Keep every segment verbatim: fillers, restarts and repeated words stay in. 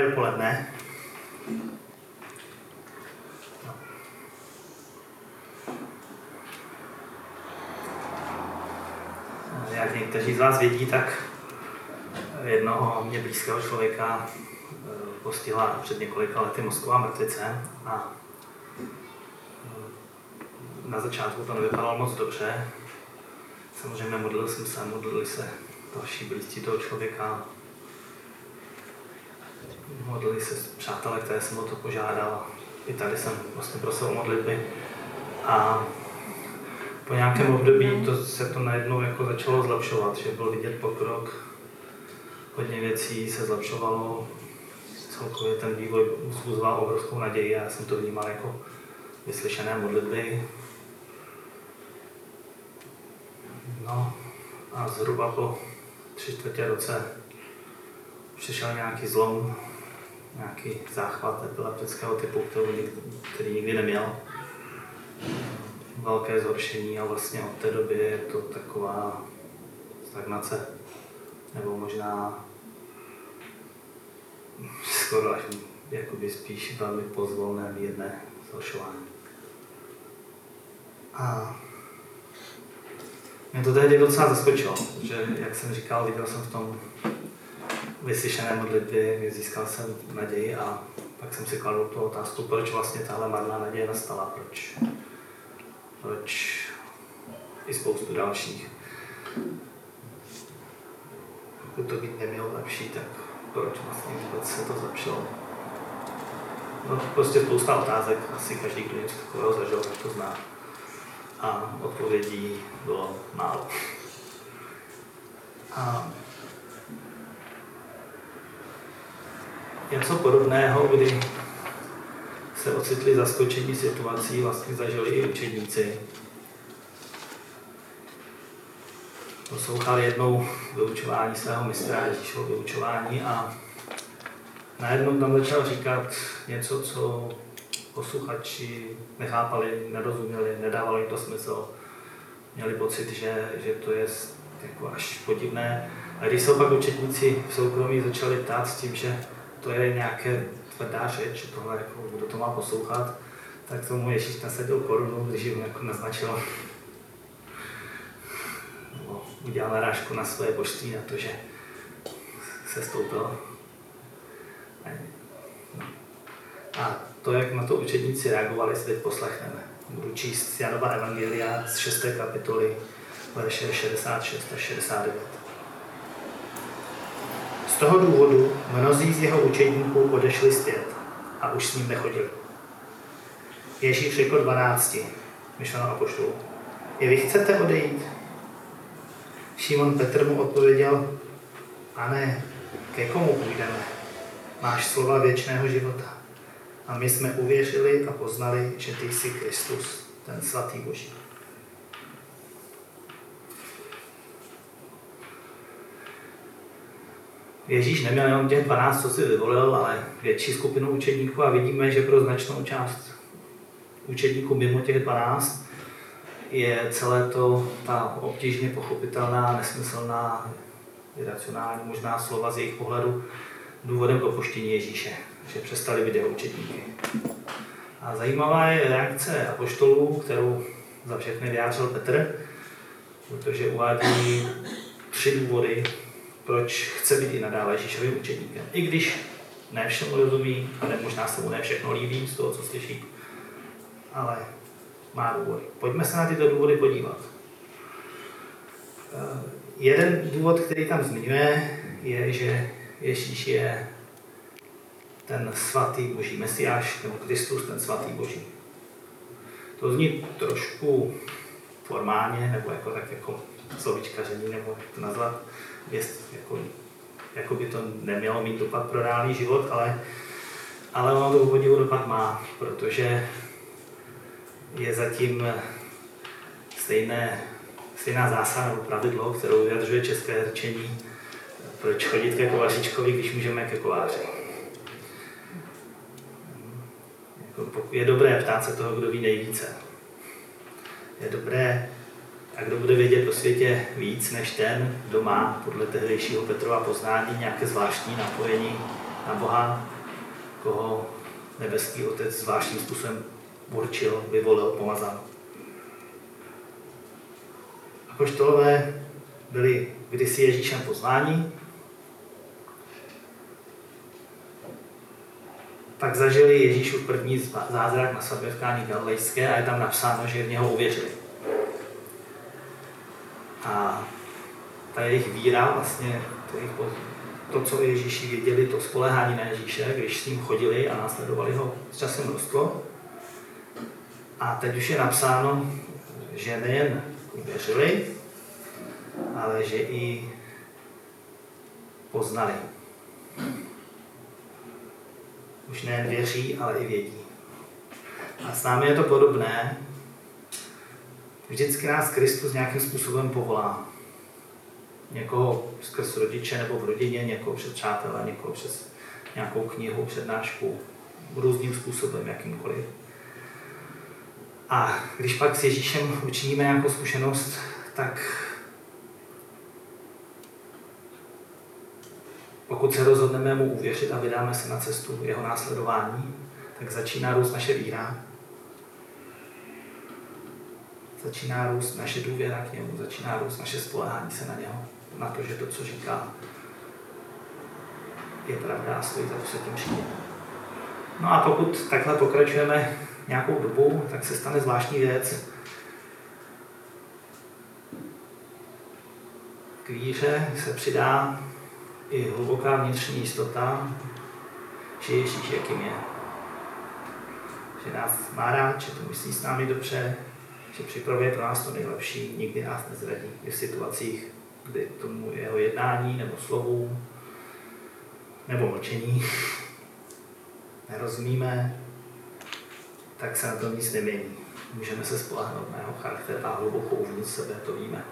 Dobré dopoledne. Jak někteří z vás vědí, tak jednoho mě blízkého člověka postihla před několika lety mozková mrtvice a na začátku to nevypadalo moc dobře. Samozřejmě modlil jsem se, modlili se další blízcí toho člověka. Modlili se přátelé, které jsem o to požádal. I tady jsem vlastně prosil o modlitby. A po nějakém období to, se to najednou jako začalo zlepšovat, že byl vidět pokrok. Hodně věcí se zlepšovalo. Celkově ten vývoj vzbuzoval obrovskou naději a já jsem to vnímal jako vyslyšené modlitby. No a zhruba po tři čtvrtě roce přišel nějaký zlom, nějaký záchvat epileptického typu, který, který nikdy neměl. Velké zhoršení a vlastně od té doby je to taková stagnace, nebo možná skoro až jakoby spíš velmi pozvolné, mírné zhoršování. A mě to tehdy docela zaskočilo, že, jak jsem říkal, viděl jsem v tom vyslyšené modlitby, získal jsem naději a pak jsem si kladl tu otázku, proč vlastně tahle marná naděje nastala, proč, proč i spoustu dalších. Pokud to být nemělo lepší, tak proč vlastně vůbec se to zlepšilo. No, prostě spousta otázek, asi každý, kdo něco takového zažil, tak to zná. A odpovědí bylo málo. A něco podobného, kdy se ocitli zaskočení situací, vlastně zažili i učedníci. Poslouchali jednou vyučování svého mistra, Ježíšovo vyučování a najednou tam začal říkat něco, co posluchači nechápali, nerozuměli, nedávali jim to smysl. Měli pocit, že, že to je jako až podivné. A když se pak učedníci v soukromí začali ptát s tím, že to je nějaké tvrdá řeč, že tohle jako, kdo to má poslouchat, tak tomu Ježíš nasadil korunu, když jim jako naznačil, nebo udělal narážku na svoje božství, na to, že se stoupil. A to, jak na to učedníci reagovali, si teď poslechneme. Budu číst Janova evangelia z šesté kapitoly, verše šedesát šest až šedesát devět. Z toho důvodu mnozí z jeho učedníků odešli zpět a už s ním nechodili. Ježíš řekl dvanácti, myšleno apoštolů, i vy chcete odejít? Šimon Petr mu odpověděl, Pane, ke komu půjdeme? Máš slova věčného života. A my jsme uvěřili a poznali, že ty jsi Kristus, ten svatý Boží. Ježíš neměl jenom těch dvanáct, co si vyvolil, ale větší skupinu učedníků a vidíme, že pro značnou část učedníků mimo těch dvanáct je celé to ta obtížně pochopitelná, nesmyslná, iracionální možná slova z jejich pohledu důvodem k opuštění Ježíše, že přestali být jeho učedníky. A zajímavá je reakce apoštolů, kterou za všechny vyjádřil Petr, protože uvádí tři důvody, proč chce být i nadále Ježíšovým učedníkem. I když ne všemu rozumí, a ne, možná se mu ne všechno líbí z toho, co slyší, ale má důvody. Pojďme se na tyto důvody podívat. Jeden důvod, který tam zmiňuje, je, že Ježíš je ten svatý Boží Mesiáš, nebo Kristus, ten svatý Boží. To zní trošku formálně, nebo jako tak jako slovíčkaření, nebo jak to nazvat. Jest, jako, jako by to nemělo mít dopad pro reálný život, ale, ale ono to podivu dopad má, protože je zatím stejné, stejná zásada nebo pravidlo, kterou vyjadřuje české řečení, proč chodit ke kovaříčkovi, když můžeme ke kováři. Je dobré ptát se toho, kdo ví nejvíce. Je dobré, a kdo bude vědět o světě víc než ten, kdo má podle tehdejšího Petrova poznání nějaké zvláštní napojení na Boha, koho nebeský Otec zvláštním způsobem určil, vyvolil, pomazal. Apoštolové byli kdysi Ježíšem pozváni, pak zažili Ježíšův první zázrak na svatbě v Káně Galilejské a je tam napsáno, že v něho uvěřili. A ta jejich víra, vlastně to, jejich, to, co Ježíši věděli, to spoléhání na Ježíše, když s ním chodili a následovali ho, s časem rostlo. A teď už je napsáno, že nejen uvěřili, ale že i poznali. Už nejen věří, ale i vědí. A s námi je to podobné. Vždycky nás Kristus nějakým způsobem povolá. Někoho skrz rodiče nebo v rodině, někoho přes přátele, někoho přes nějakou knihu, přednášku, různým způsobem, jakýmkoliv. A když pak s Ježíšem učiníme nějakou zkušenost, tak pokud se rozhodneme mu uvěřit a vydáme se na cestu jeho následování, tak začíná růst naše víra. Začíná růst naše důvěra k němu, začíná růst naše spoléhání se na něho, na to, že to, co říká, je pravda a stojí za to se tím řídit. No a pokud takhle pokračujeme nějakou dobu, tak se stane zvláštní věc. K víře se přidá i hluboká vnitřní jistota, že Ježíš jakým je. Že nás má rád, že to myslí s námi dobře, že připravuje pro nás to nejlepší, nikdy nás nezradí. I v situacích, kdy tomu jeho jednání nebo slovům nebo mlčení nerozumíme, tak se na tom nic nemění. Můžeme se spolehnout na jeho charakter a hluboko uvnitř sebe, to víme.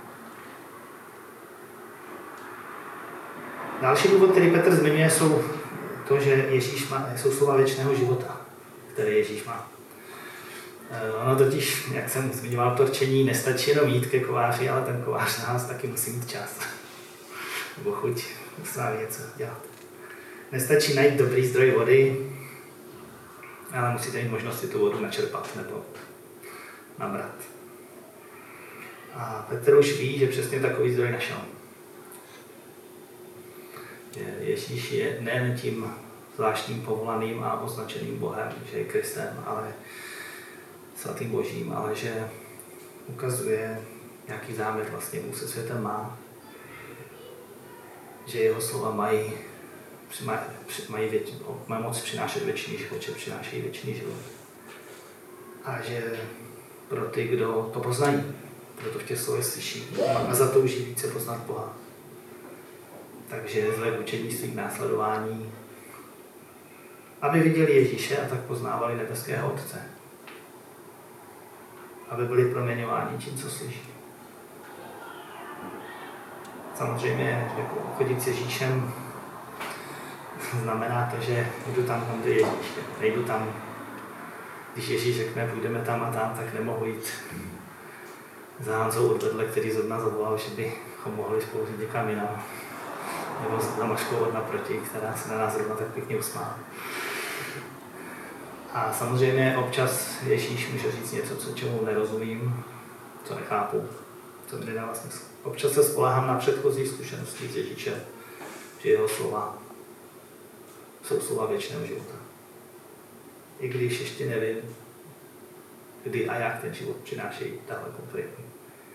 Další důvod, který Petr zmiňuje, jsou to, že Ježíš má, jsou slova věčného života, které Ježíš má. Ono totiž, jak jsem zmiňoval to rčení, nestačí jenom jít ke kováři, ale ten kovář na nás taky musí mít čas. Nebo chuť s vámi něco dělat. Nestačí najít dobrý zdroj vody, ale musíte mít možnost si tu vodu načerpat nebo nabrat. A Petr už ví, že přesně takový zdroj našel. Ježíš je nejen tím zvláštním povolaným a označeným Bohem, že je Kristem, ale svatým Božím, ale že ukazuje, jaký záměr vlastně Bůh se světem má, že jeho slova mají, mají, věč, mají moc přinášet věčný život, že přinášejí věčný život. A že pro ty, kdo to poznají, kdo to v těch slovech slyší a zatouží více poznat Boha, takže zve k učení svých následování, aby viděli Ježíše a tak poznávali nebeského Otce. Aby byli proměňováni tím, co slyší. Samozřejmě, že chodit s Ježíšem znamená to, že jdu tam, kam jde Ježíš. Nejdu tam, když Ježíš řekne, půjdeme tam a tam, tak nemohu jít za Hanzou odvedle, který zrovna zavolal, že bychom mohli spolu jít někam jinam. Nebo za Maškou od naproti, která se na nás zrovna tak pěkně usmála. A samozřejmě občas Ježíš může říct něco, co čemu nerozumím, co nechápu, co mi nedává smysl. Občas se spoléhám na předchozí zkušenosti s Ježíšem, že jeho slova jsou slova věčného života. I když ještě nevím, kdy a jak ten život přinášejí tahle konkrétní.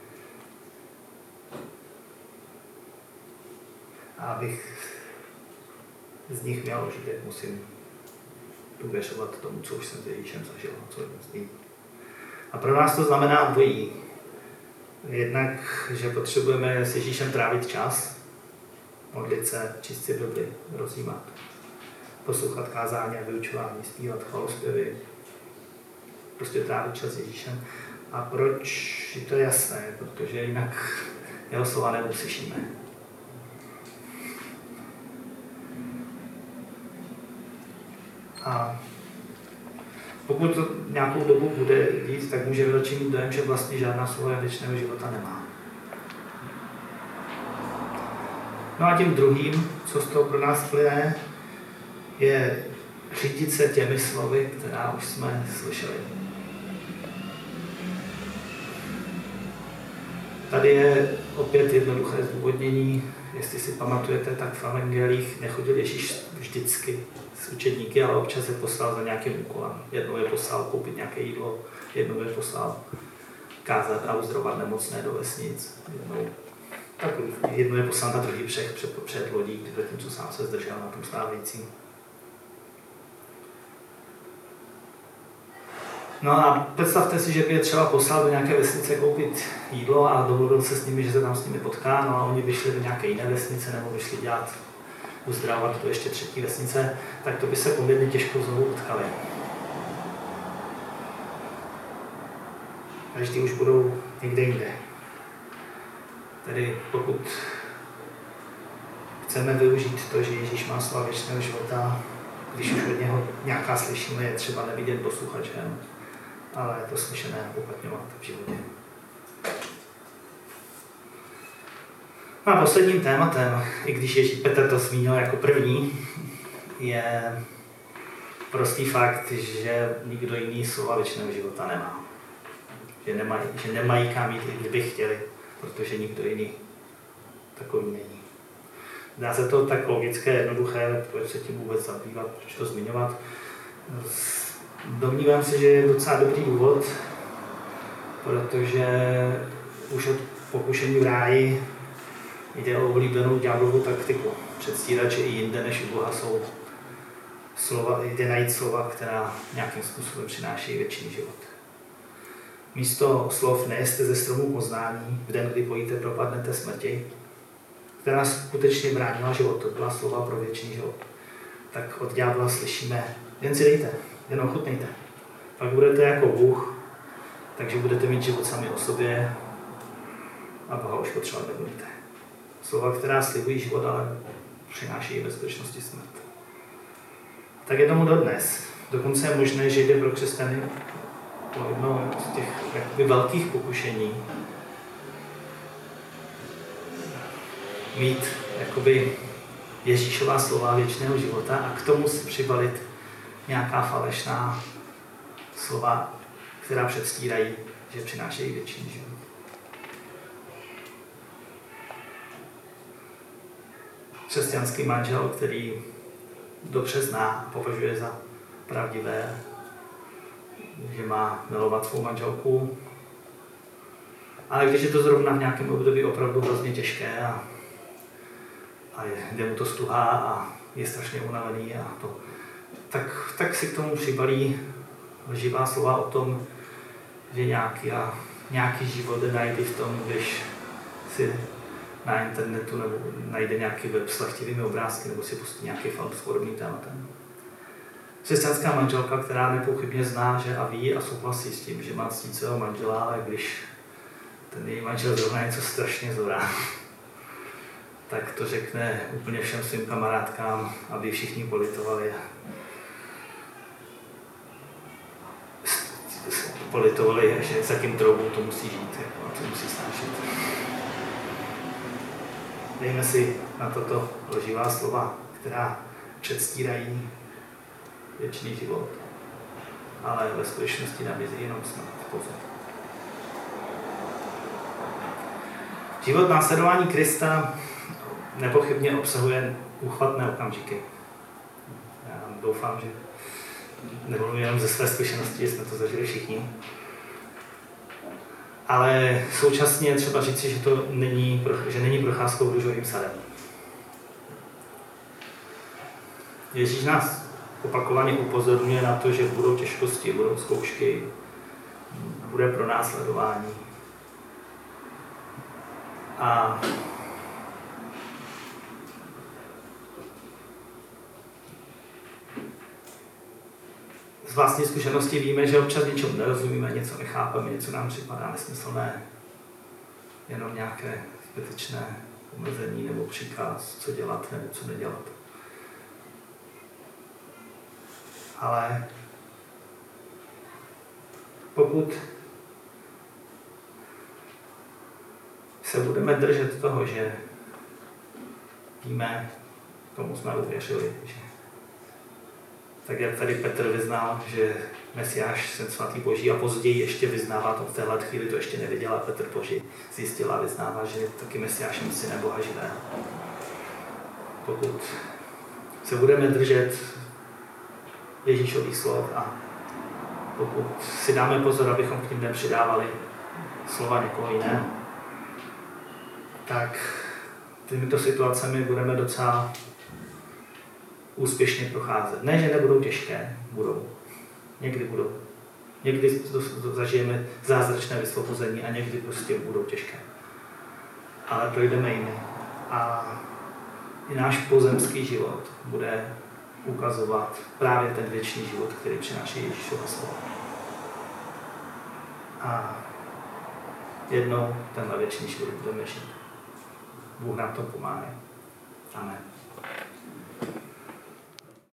A abych z nich měl užitek, musím důvěřovat tomu, co už jsem s Ježíšem zažil, co je s ním. A pro nás to znamená dvojí. Jednak, že potřebujeme s Ježíšem trávit čas, modlit se, číst si Bibli, rozjímat, poslouchat kázání a vyučování, zpívat chvalospěvy, prostě trávit čas s Ježíšem. A proč? Je to jasné, protože jinak jeho slova neuslyšíme. A pokud to nějakou dobu bude dít, tak může vyločit mít dojem, že vlastně žádná slova věčného života nemá. No a tím druhým, co z toho pro nás plyne, je řídit se těmi slovy, která už jsme slyšeli. Tady je opět jednoduché zdůvodnění. Jestli si pamatujete, tak v evangelích nechodil Ježíš vždycky s učedníky, ale občas je poslal za nějakým úkolem. Jednou je poslal koupit nějaké jídlo, jednou je poslal kázat a uzdravovat nemocné do vesnic. Jednou, tak jednou je poslal na druhý břeh před, před lodí, zatímco sám se zdržel na tom stávajícím. No a představte si, že by je třeba poslal do nějaké vesnice koupit jídlo a domluvil se s nimi, že se tam s nimi potká, no a oni by šli do nějaké jiné vesnice nebo by šli dělat, uzdravovat do ještě třetí vesnice, tak to by se poměrně těžko znovu potkali. Každý už budou někde jinde. Tedy pokud chceme využít to, že Ježíš má slova věčného života, když už od něho nějaká slyšíme, je třeba nebýt jen posluchačem, ale to slyšené uplatňovat v životě. No a posledním tématem, i když Ježíš Petr to zmínil jako první, je prostý fakt, že nikdo jiný slova věčného života nemá. Že nemají, že nemají kam jít, i kdyby chtěli, protože nikdo jiný takový není. Dá se to tak logické, jednoduché, proč se tím vůbec zabývat, proč to zmiňovat. Domnívám se, že je docela dobrý důvod, protože už od pokušení v ráji jde o oblíbenou ďáblovu taktiku. Předstírat, že i jinde než u Boha jsou slova, jde najít slova, která nějakým způsobem přináší věčný život. Místo slov nejeste ze stromu poznání, v den, kdy pojíte, propadnete smrti, která skutečně bránila život, to byla slova pro věčný život. Tak od ďábla slyšíme, jen si dejte, jen ochutnejte. Pak budete jako Bůh, takže budete mít život sami o sobě a Boha už potřebovat nebudete. Slova, která slibují život, ale přináší ve skutečnosti smrt. Tak je tomu dodnes. Dokonce je možné, že jde pro křesťany o jedno z těch jakoby velkých pokušení mít jakoby Ježíšová slova věčného života a k tomu si přibalit nějaká falešná slova, která předstírají, že přinášejí věčný život. Křesťanský manžel, který dobře zná a považuje za pravdivé, že má milovat svou manželku, ale když je to zrovna v nějakém období opravdu hrozně těžké a, a jde mu to stuhá a je strašně unavený a to, tak, tak si k tomu přibalí živá slova o tom, že nějaký, a, nějaký život najde v tom, když si na internetu nebo najde nějaký web s lehtivými obrázky nebo si pustí nějaký film s podobným tématem. Křesťanská manželka, která nepochybně zná, že a ví a souhlasí s tím, že má ctít svého manžela, ale když ten její manžel zrovna něco strašně zorá, tak to řekne úplně všem svým kamarádkám, aby všichni politovali. Politovali, že za tím troubou to musí žít a to musí snášet. Dejme si na toto lživá slova, která předstírají věčný život, ale ve skutečnosti nabízí jenom smrt. Pozor. Život následování Krista nepochybně obsahuje úchvatné okamžiky. Já doufám, že nemluvím jenom ze své zkušenosti, že jsme to zažili všichni. Ale současně je třeba říci, že to není, že není procházkou růžovým sadem. Ježíš nás opakovaně upozorňuje na to, že budou těžkosti, budou zkoušky, bude pronásledování. A z vlastní zkušenosti víme, že občas něčemu nerozumíme, něco nechápeme, něco nám připadá nesmyslné, jenom nějaké zbytečné omezení nebo příkaz, co dělat nebo co nedělat. Ale pokud se budeme držet toho, že víme, tomu jsme uvěřili, že tak jak tady Petr vyznal, že Mesiáš, Syn svatý Boží, a později ještě vyznává to v téhle chvíli, to ještě nevěděl, a Petr Boží zjistil a vyznává, že je taky Mesiášem Synem Boha živého. Pokud se budeme držet Ježíšových slov a pokud si dáme pozor, abychom k nim nepřidávali slova někoho jiného, tak těmito situacemi budeme docela úspěšně procházet. Ne, že nebudou těžké, budou. Někdy budou. Někdy zažijeme zázračné vysvobození a někdy prostě budou těžké. Ale projdeme jimi. A i náš pozemský život bude ukazovat právě ten věčný život, který přináší Ježíšova slovo. A jednou tenhle věčný život budeme žít. Bůh nám to pomáhá. Amen.